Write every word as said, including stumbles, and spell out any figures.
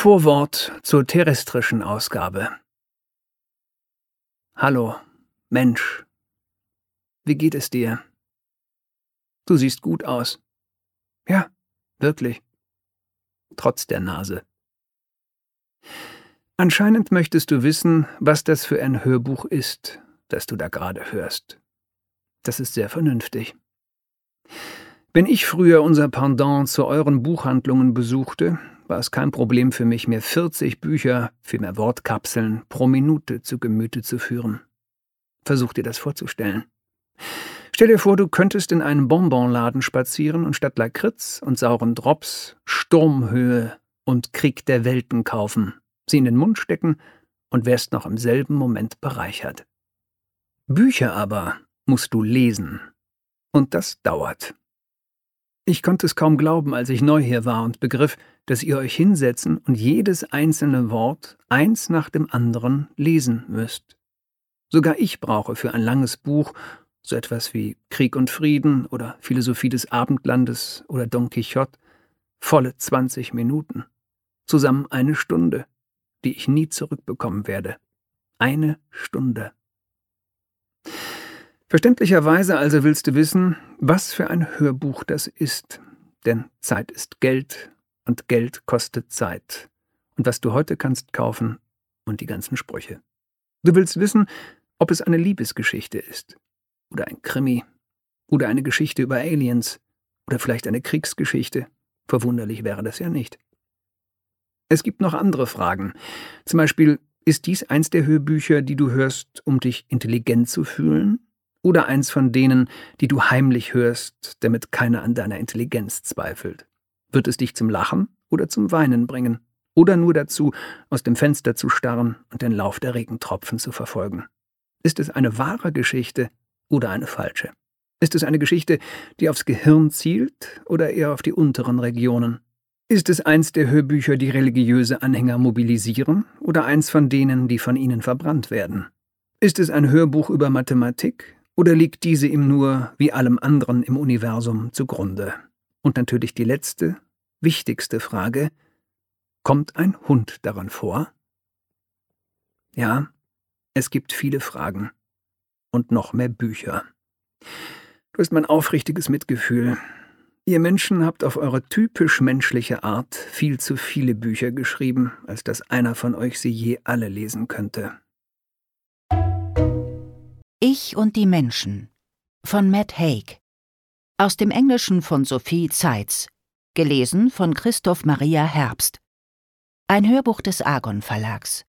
Vorwort zur terrestrischen Ausgabe. Hallo, Mensch. Wie geht es dir? Du siehst gut aus. Ja, wirklich. Trotz der Nase. Anscheinend möchtest du wissen, was das für ein Hörbuch ist, das du da gerade hörst. Das ist sehr vernünftig. Wenn ich früher unser Pendant zu euren Buchhandlungen besuchte, war es kein Problem für mich, mir vierzig Bücher, vielmehr Wortkapseln, pro Minute zu Gemüte zu führen. Versuch dir das vorzustellen. Stell dir vor, du könntest in einen Bonbonladen spazieren und statt Lakritz und sauren Drops Sturmhöhe und Krieg der Welten kaufen, sie in den Mund stecken und wärst noch im selben Moment bereichert. Bücher aber musst du lesen. Und das dauert. Ich konnte es kaum glauben, als ich neu hier war und begriff, dass ihr euch hinsetzen und jedes einzelne Wort eins nach dem anderen lesen müsst. Sogar ich brauche für ein langes Buch, so etwas wie Krieg und Frieden oder Philosophie des Abendlandes oder Don Quixote, volle zwanzig Minuten. Zusammen eine Stunde, die ich nie zurückbekommen werde. Eine Stunde. Verständlicherweise also willst du wissen, was für ein Hörbuch das ist. Denn Zeit ist Geld und Geld kostet Zeit. Und was du heute kannst kaufen und die ganzen Sprüche. Du willst wissen, ob es eine Liebesgeschichte ist. Oder ein Krimi. Oder eine Geschichte über Aliens. Oder vielleicht eine Kriegsgeschichte. Verwunderlich wäre das ja nicht. Es gibt noch andere Fragen. Zum Beispiel, ist dies eins der Hörbücher, die du hörst, um dich intelligent zu fühlen? Oder eins von denen, die du heimlich hörst, damit keiner an deiner Intelligenz zweifelt? Wird es dich zum Lachen oder zum Weinen bringen? Oder nur dazu, aus dem Fenster zu starren und den Lauf der Regentropfen zu verfolgen? Ist es eine wahre Geschichte oder eine falsche? Ist es eine Geschichte, die aufs Gehirn zielt oder eher auf die unteren Regionen? Ist es eins der Hörbücher, die religiöse Anhänger mobilisieren oder eins von denen, die von ihnen verbrannt werden? Ist es ein Hörbuch über Mathematik oder liegt diese ihm nur, wie allem anderen im Universum, zugrunde? Und natürlich die letzte, wichtigste Frage: Kommt ein Hund daran vor? Ja, es gibt viele Fragen. Und noch mehr Bücher. Du hast mein aufrichtiges Mitgefühl. Ihr Menschen habt auf eure typisch menschliche Art viel zu viele Bücher geschrieben, als dass einer von euch sie je alle lesen könnte. Ich und die Menschen von Matt Haig. Aus dem Englischen von Sophie Zeitz. Gelesen von Christoph Maria Herbst. Ein Hörbuch des Argon Verlags.